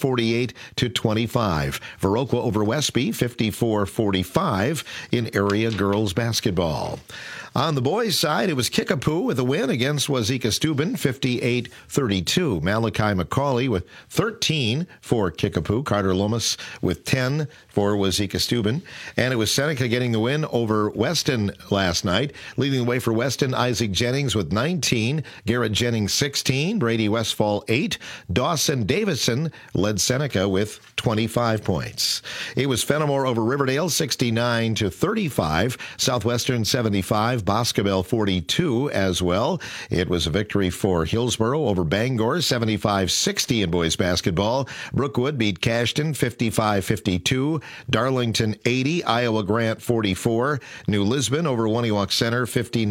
48-25. Viroqua over Westby, 54-45 in area girls basketball. On the boys' side, it was Kickapoo with a win against Wazeeka Steuben, 58-32. Malachi McCauley with 13 for Kickapoo. Carter Lomas with 10 for Wazeeka Steuben. And it was Seneca getting the win over Weston last night. Leading the way for Weston, Isaac Jennings with 19. Garrett Jennings, 16. Brady Westfall, 8. Dawson Davison led Seneca with 25 points. It was Fenimore over Riverdale, 69-35. Southwestern, 75. Boscobel 42 as well. It was a victory for Hillsborough over Bangor, 75-60 in boys basketball. Brookwood beat Cashton 55-52. Darlington 80, Iowa Grant 44. New Lisbon over Waniwak Center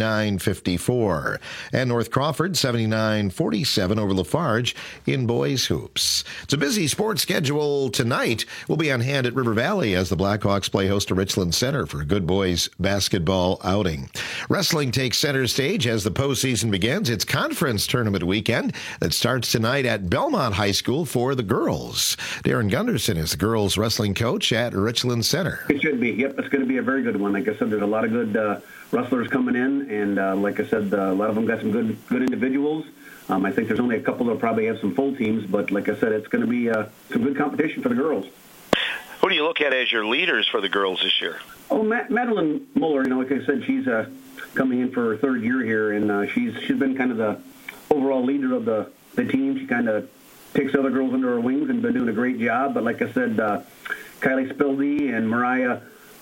59-54. And North Crawford 79-47 over Lafarge in boys hoops. It's a busy sports schedule tonight. We'll be on hand at River Valley as the Blackhawks play host to Richland Center for a good boys basketball outing. Wrestling takes center stage as the postseason begins. It's conference tournament weekend that starts tonight at Belmont High School for the girls. Darren Gunderson is the girls wrestling coach at Richland Center. It should be. Yep, it's going to be a very good one. Like I said, there's a lot of good wrestlers coming in, and like I said, a lot of them got some good individuals. I think there's only a couple that probably have some full teams, but like I said, it's going to be some good competition for the girls. Who do you look at as your leaders for the girls this year? Oh, Madeline Muller, like I said, she's coming in for her third year here, and she's been kind of the overall leader of the team. She kind of takes other girls under her wings and been doing a great job. But like I said, Kylie Spildy and Mariah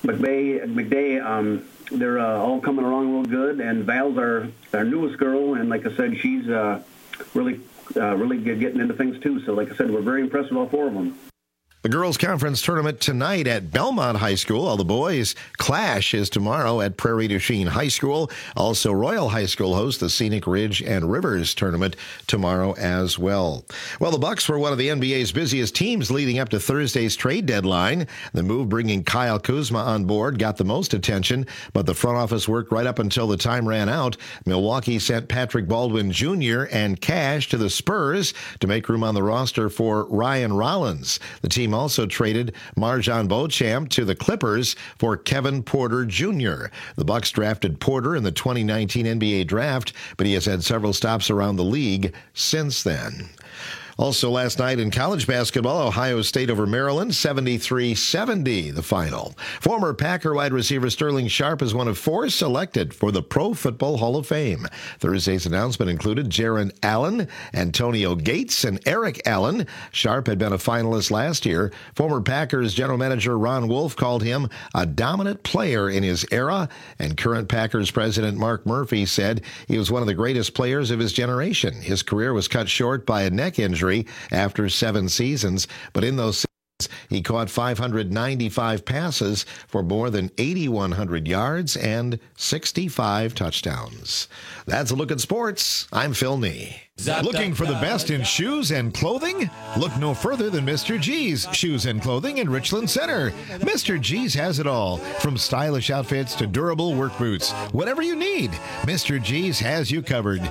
McDay, they're all coming along real good. And Val's our newest girl, and like I said, she's really good getting into things too. So like I said, we're very impressed with all four of them. The The girls' conference tournament tonight at Belmont High School. All the boys' clash is tomorrow at Prairie du Chien High School. Also, Royal High School hosts the Scenic Ridge and Rivers tournament tomorrow as well. Well, the Bucks were one of the NBA's busiest teams leading up to Thursday's trade deadline. The move bringing Kyle Kuzma on board got the most attention, but the front office worked right up until the time ran out. Milwaukee sent Patrick Baldwin Jr. and cash to the Spurs to make room on the roster for Ryan Rollins. The team also traded Marjon Beauchamp to the Clippers for Kevin Porter Jr. The Bucks drafted Porter in the 2019 NBA draft, but he has had several stops around the league since then. Also last night in college basketball, Ohio State over Maryland, 73-70, the final. Former Packer wide receiver Sterling Sharp is one of 4 selected for the Pro Football Hall of Fame. Thursday's announcement included Jaron Allen, Antonio Gates, and Eric Allen. Sharp had been a finalist last year. Former Packers general manager Ron Wolf called him a dominant player in his era, and current Packers president Mark Murphy said he was one of the greatest players of his generation. His career was cut short by a neck injury after 7 seasons, but in those seasons, he caught 595 passes for more than 8,100 yards and 65 touchdowns. That's a look at sports. I'm Phil Nee. Looking for the best in shoes and clothing? Look no further than Mr. G's Shoes and Clothing in Richland Center. Mr. G's has it all, from stylish outfits to durable work boots. Whatever you need, Mr. G's has you covered.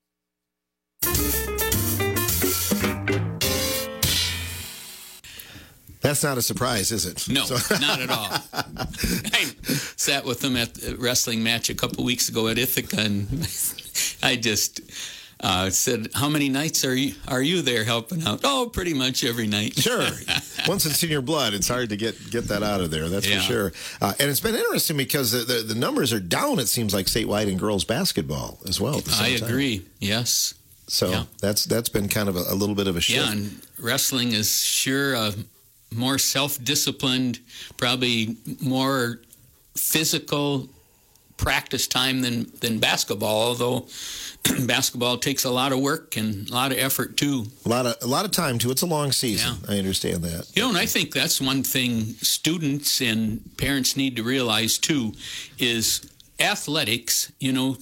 That's not a surprise, is it? No, not at all. I sat with them at a wrestling match a couple weeks ago at Ithaca, and I just said, "How many nights are you there helping out?" "Oh, pretty much every night." Sure. Once it's in your blood, it's hard to get that out of there. That's for sure. And it's been interesting because the numbers are down, it seems like, statewide in girls basketball as well. At the same time. Agree. Yes. So that's been kind of a little bit of a shift. Yeah, and wrestling is sure more self-disciplined, probably more physical practice time than basketball, although basketball takes a lot of work and a lot of effort too. A lot of time too. It's a long season. Yeah. I understand that. And I think that's one thing students and parents need to realize too is athletics,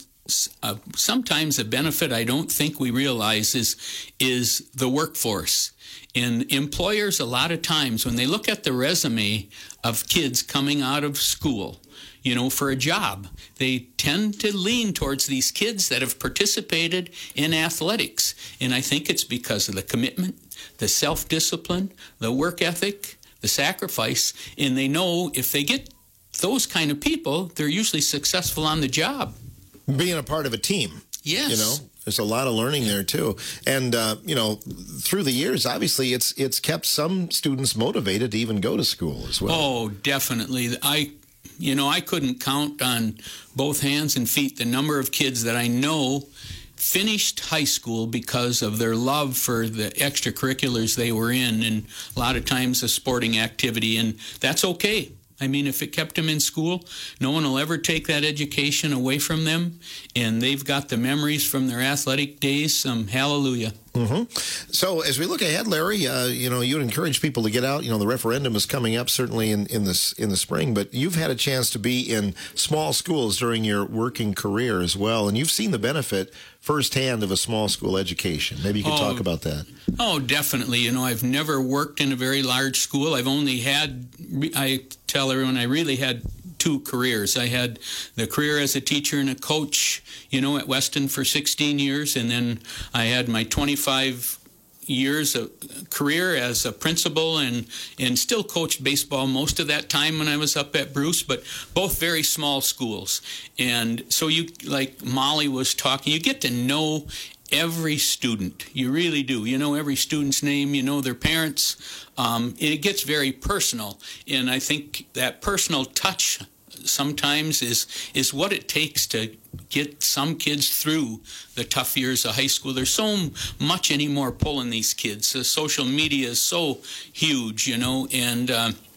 sometimes a benefit I don't think we realize is the workforce. And employers, a lot of times, when they look at the resume of kids coming out of school, for a job, they tend to lean towards these kids that have participated in athletics. And I think it's because of the commitment, the self-discipline, the work ethic, the sacrifice. And they know if they get those kind of people, they're usually successful on the job. Being a part of a team. Yes. There's a lot of learning there too, and through the years, obviously, it's kept some students motivated to even go to school as well. Oh, definitely. I couldn't count on both hands and feet the number of kids that I know finished high school because of their love for the extracurriculars they were in, and a lot of times a sporting activity, and that's okay. I mean, if it kept them in school, no one will ever take that education away from them, and they've got the memories from their athletic days. Hallelujah. Mm-hmm. So as we look ahead, Larry, you'd encourage people to get out. The referendum is coming up certainly in the spring, but you've had a chance to be in small schools during your working career as well, and you've seen the benefit firsthand of a small school education. Maybe you could talk about that. Oh, definitely. I've never worked in a very large school. I've only I tell everyone I really had 2 careers. I had the career as a teacher and a coach, at Weston for 16 years, and then I had my 25 years of career as a principal and still coached baseball most of that time when I was up at Bruce, but both very small schools. And so like Molly was talking, you get to know every student. You really do. Every student's name, their parents. It gets very personal. And I think that personal touch sometimes is what it takes to get some kids through the tough years of high school. There's so much anymore pulling these kids. The social media is so huge, and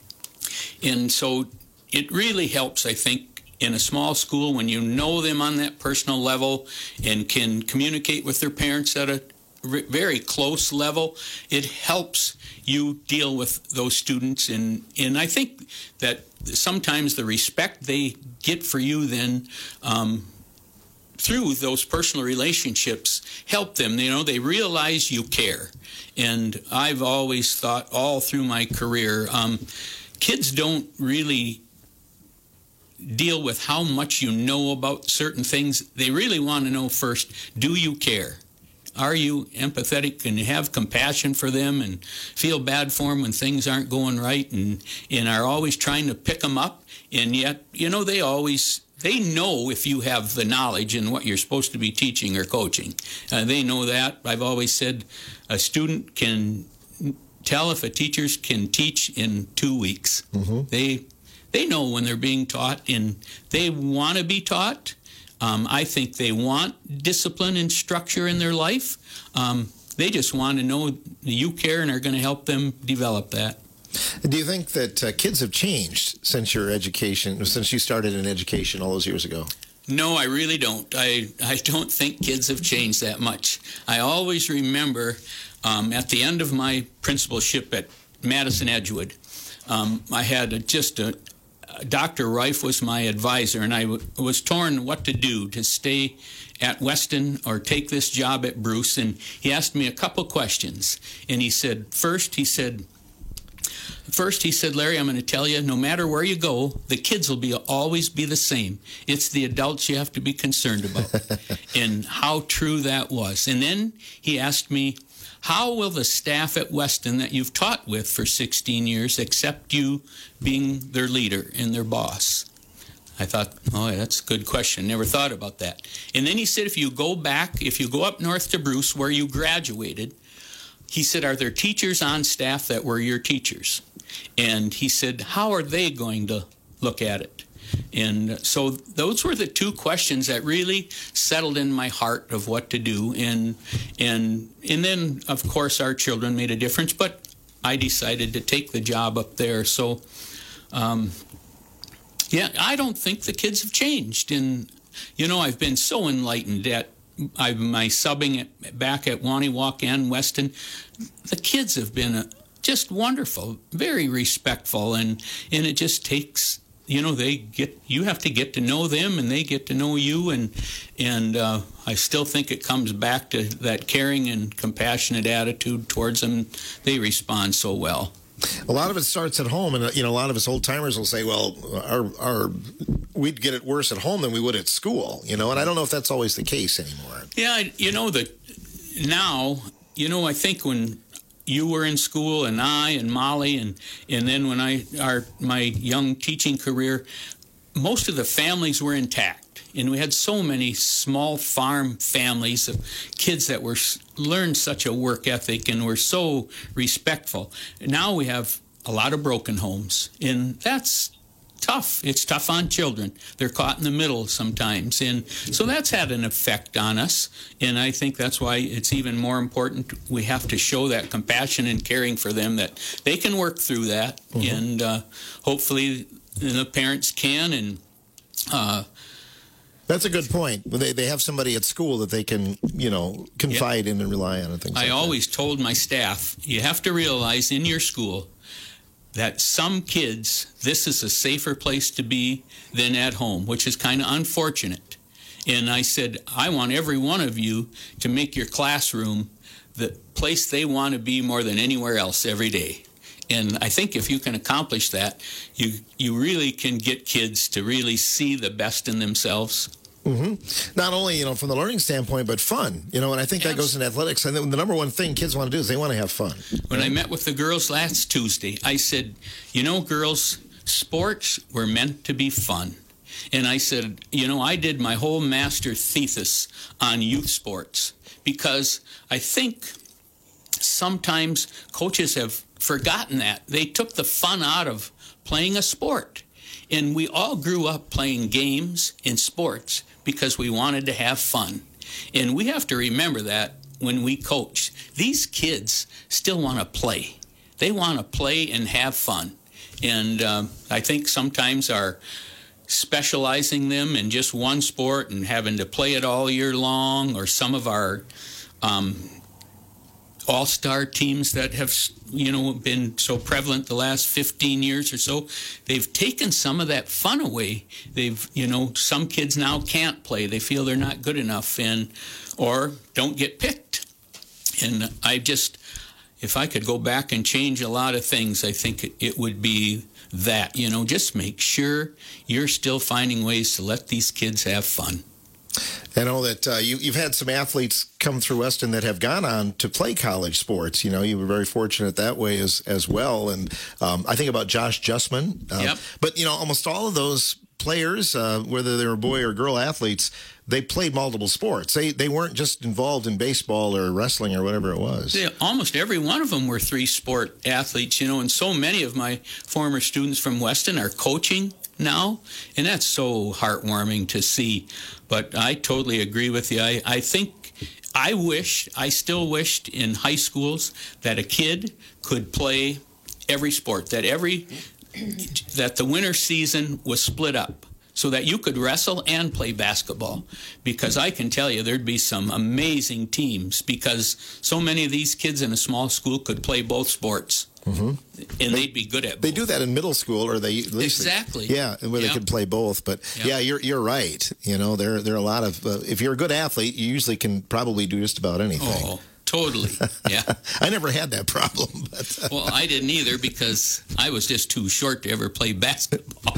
so it really helps, I think, in a small school when you know them on that personal level and can communicate with their parents at very close level, it helps you deal with those students. And I think that sometimes the respect they get for you then through those personal relationships help them. They realize you care. And I've always thought all through my career, kids don't really deal with how much you know about certain things. They really want to know first, do you care? Are you empathetic and have compassion for them and feel bad for them when things aren't going right and are always trying to pick them up? And yet, they know if you have the knowledge and what you're supposed to be teaching or coaching. They know that. I've always said a student can tell if a teacher can teach in 2 weeks. Mm-hmm. They know when they're being taught, and they want to be taught. I think they want discipline and structure in their life. They just want to know you care and are going to help them develop that. Do you think that kids have changed since your education, since you started in education all those years ago? No, I really don't. I don't think kids have changed that much. I always remember at the end of my principalship at Madison Edgewood, I had Dr. Reif was my advisor, and I was torn what to do, to stay at Weston or take this job at Bruce. And he asked me a couple questions. And he said, first, Larry, I'm going to tell you, no matter where you go, the kids will always be the same. It's the adults you have to be concerned about. And how true that was. And then he asked me, how will the staff at Weston that you've taught with for 16 years accept you being their leader and their boss? I thought, that's a good question. Never thought about that. And then he said, if you go up north to Bruce where you graduated, he said, are there teachers on staff that were your teachers? And he said, how are they going to look at it? And so those were the two questions that really settled in my heart of what to do. And then, of course, our children made a difference, but I decided to take the job up there. So, I don't think the kids have changed. And, I've been so enlightened at my subbing back at Waniwak and Weston. The kids have been just wonderful, very respectful, and it just takes... you have to get to know them, and they get to know you, and I still think it comes back to that caring and compassionate attitude towards them. They respond so well. A lot of it starts at home, and a lot of us old timers will say, "Well, we'd get it worse at home than we would at school," and I don't know if that's always the case anymore. Yeah, now, I think when you were in school, and I and Molly, and then when my young teaching career, most of the families were intact, and we had so many small farm families of kids that learned such a work ethic and were so respectful. Now we have a lot of broken homes, and that's tough. It's tough on children. They're caught in the middle sometimes. And so that's had an effect on us. And I think that's why it's even more important. We have to show that compassion and caring for them, that they can work through that. Mm-hmm. And hopefully the parents can. And that's a good point. They have somebody at school that they can, confide in and rely on and things like that. I always told my staff, you have to realize in your school that some kids, this is a safer place to be than at home, which is kind of unfortunate. And I said, I want every one of you to make your classroom the place they want to be more than anywhere else every day. And I think if you can accomplish that, you really can get kids to really see the best in themselves. Mm-hmm. Not only, from the learning standpoint, but fun, and I think that goes in athletics. And the number one thing kids want to do is they want to have fun. When I met with the girls last Tuesday, I said, girls, sports were meant to be fun. And I said, I did my whole master thesis on youth sports because I think sometimes coaches have forgotten that. They took the fun out of playing a sport. And we all grew up playing games in sports because we wanted to have fun. And we have to remember that when we coach. These kids still want to play. They want to play and have fun. And I think sometimes our specializing them in just one sport and having to play it all year long, or some of our all-star teams that have, been so prevalent the last 15 years or so, they've taken some of that fun away. They've, some kids now can't play. They feel they're not good enough or don't get picked. And if I could go back and change a lot of things, I think it would be that, just make sure you're still finding ways to let these kids have fun. I know that you've had some athletes come through Weston that have gone on to play college sports. You were very fortunate that way as well. And I think about Josh Justman. Yep. But, almost all of those players, whether they were boy or girl athletes, they played multiple sports. They weren't just involved in baseball or wrestling or whatever it was. Yeah, almost every one of them were three-sport athletes, and so many of my former students from Weston are coaching now, and that's so heartwarming to see. But I totally agree with you. I still wished in high schools that a kid could play every sport, that the winter season was split up so that you could wrestle and play basketball. Because I can tell you there'd be some amazing teams because so many of these kids in a small school could play both sports. Mm-hmm. And they'd be good at both. They do that in middle school, or they at least exactly. Where they can play both. But you're right. There are a lot of if you're a good athlete, you usually can probably do just about anything. Oh, totally. Yeah. I never had that problem. But, well, I didn't either because I was just too short to ever play basketball.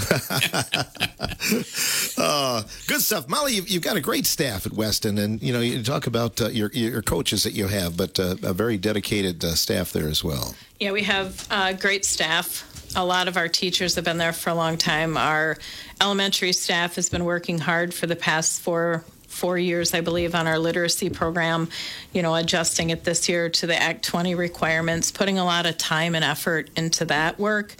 Good stuff, Molly. You've got a great staff at Weston, and you talk about your coaches that you have, but a very dedicated staff there as well. Yeah, we have great staff. A lot of our teachers have been there for a long time. Our elementary staff has been working hard for the past four years, I believe, on our literacy program, adjusting it this year to the Act 20 requirements, putting a lot of time and effort into that work.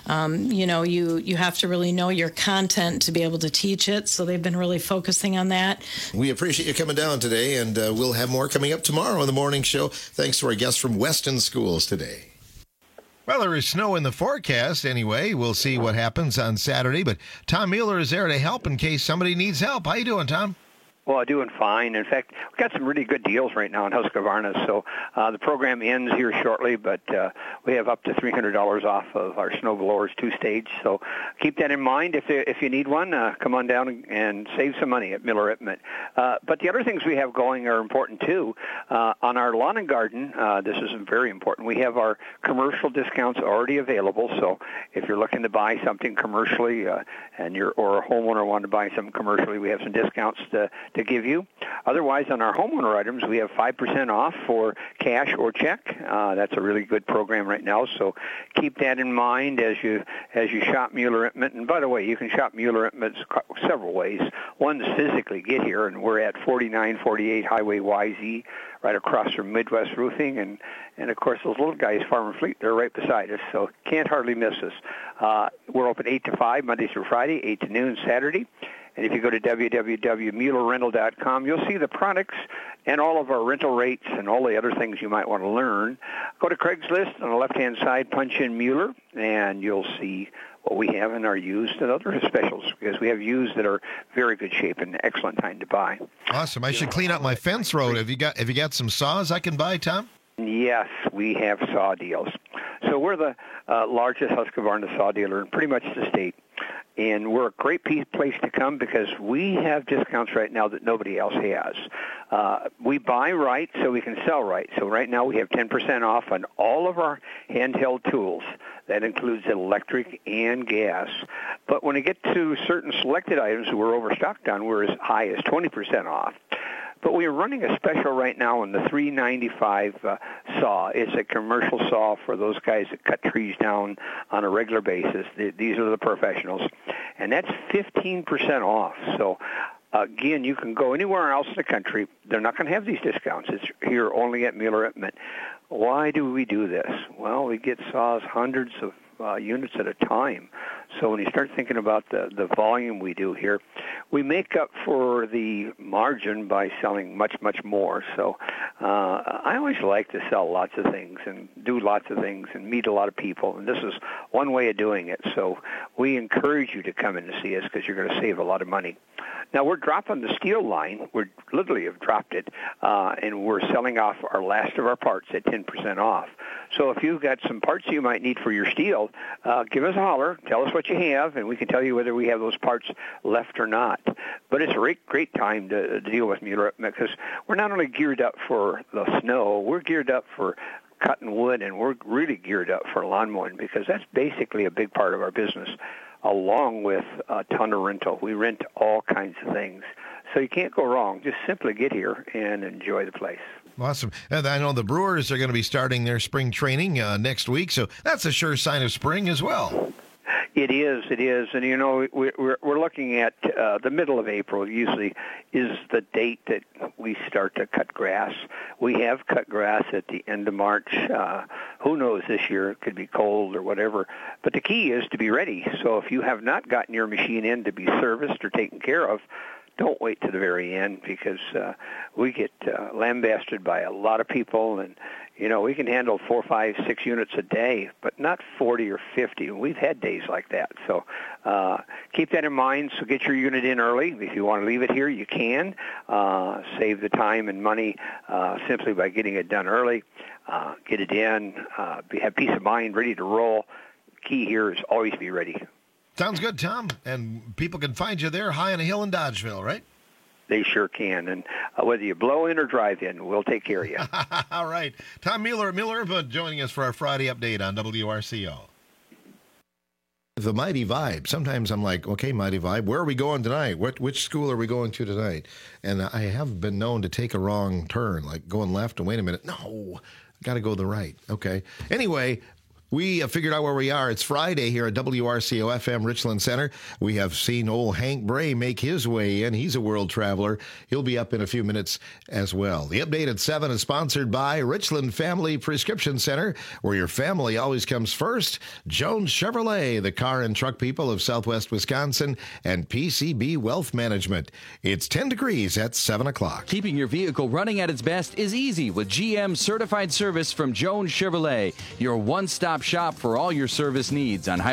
You have to really know your content to be able to teach it, so they've been really focusing on that. We appreciate you coming down today, and we'll have more coming up tomorrow on the morning show. Thanks to our guests from Weston Schools today. Well, there is snow in the forecast anyway. We'll see what happens on Saturday, but Tom Mueller is there to help in case somebody needs help. How you doing, Tom? Well, doing fine. In fact, we've got some really good deals right now in Husqvarna. So the program ends here shortly, but we have up to $300 off of our snow blowers 2-stage. So keep that in mind. If you need one, come on down and save some money at Miller Ipment. But the other things we have going are important too. On our lawn and garden, this is very important. We have our commercial discounts already available. So if you're looking to buy something commercially, or a homeowner wanting to buy something commercially, we have some discounts to give you. Otherwise, on our homeowner items, we have 5% off for cash or check. That's a really good program right now, so keep that in mind as you shop Mueller Ipment. And by the way, you can shop Mueller Ipment several ways. One is physically get here, and we're at 4948 Highway YZ, right across from Midwest Roofing, and of course those little guys, Farm and Fleet, they're right beside us, so can't hardly miss us. We're open 8 to 5 Monday through Friday, 8 to noon Saturday. And if you go to www.muellerrental.com, you'll see the products and all of our rental rates and all the other things you might want to learn. Go to Craigslist on the left-hand side, punch in Mueller, and you'll see what we have in our used and other specials, because we have used that are very good shape and excellent time to buy. Awesome. I should clean up my fence road. Have you got some saws I can buy, Tom? Yes, we have saw deals. So we're the largest Husqvarna saw dealer in pretty much the state. And we're a great place to come because we have discounts right now that nobody else has. We buy right so we can sell right. So right now we have 10% off on all of our handheld tools. That includes electric and gas. But when it gets to certain selected items we're overstocked on, we're as high as 20% off. But we are running a special right now on the $3.95 saw. It's a commercial saw for those guys that cut trees down on a regular basis. These are the professionals. And that's 15% off. So, again, you can go anywhere else in the country. They're not going to have these discounts. It's here only at Mueller Ipment. Why do we do this? Well, we get saws hundreds of units at a time. So when you start thinking about the volume we do here, we make up for the margin by selling much, much more. So I always like to sell lots of things and do lots of things and meet a lot of people, and this is one way of doing it. So we encourage you to come in to see us because you're going to save a lot of money. Now, we're dropping the steel line. We literally have dropped it, and we're selling off our last of our parts at 10% off. So if you've got some parts you might need for your steel, give us a holler. Tell us what you have, and we can tell you whether we have those parts left or not. But it's a great time to deal with Mueller because we're not only geared up for the snow, we're geared up for cutting wood, and we're really geared up for lawn mowing because that's basically a big part of our business, along with a ton of rental. We rent all kinds of things. So you can't go wrong. Just simply get here and enjoy the place. Awesome. And I know the Brewers are going to be starting their spring training next week, so that's a sure sign of spring as well. It is, and you know we're looking at the middle of April. Usually, is the date that we start to cut grass. We have cut grass at the end of March. Who knows this year? It could be cold or whatever. But the key is to be ready. So if you have not gotten your machine in to be serviced or taken care of, don't wait to the very end because we get lambasted by a lot of people, and you know we can handle 4, 5, 6 units a day, but not 40 or 50. We've had days like that, so keep that in mind. So get your unit in early. If you want to leave it here, you can. Save the time and money simply by getting it done early. Get it in. Have peace of mind, ready to roll. Key here is always be ready. Sounds good, Tom. And people can find you there high on a hill in Dodgeville, right? They sure can. And whether you blow in or drive in, we'll take care of you. All right. Tom Mueller, joining us for our Friday update on WRCO. The Mighty Vibe. Sometimes I'm like, okay, Mighty Vibe, where are we going tonight? Which school are we going to tonight? And I have been known to take a wrong turn, like going left and wait a minute. No, got to go the right. Okay. Anyway, we have figured out where we are. It's Friday here at WRCO FM Richland Center. We have seen old Hank Bray make his way in. He's a world traveler. He'll be up in a few minutes as well. The update at 7 is sponsored by Richland Family Prescription Center, where your family always comes first. Jones Chevrolet, the car and truck people of Southwest Wisconsin, and PCB Wealth Management. It's 10 degrees at 7 o'clock. Keeping your vehicle running at its best is easy with GM certified service from Jones Chevrolet, your one-stop shop for all your service needs on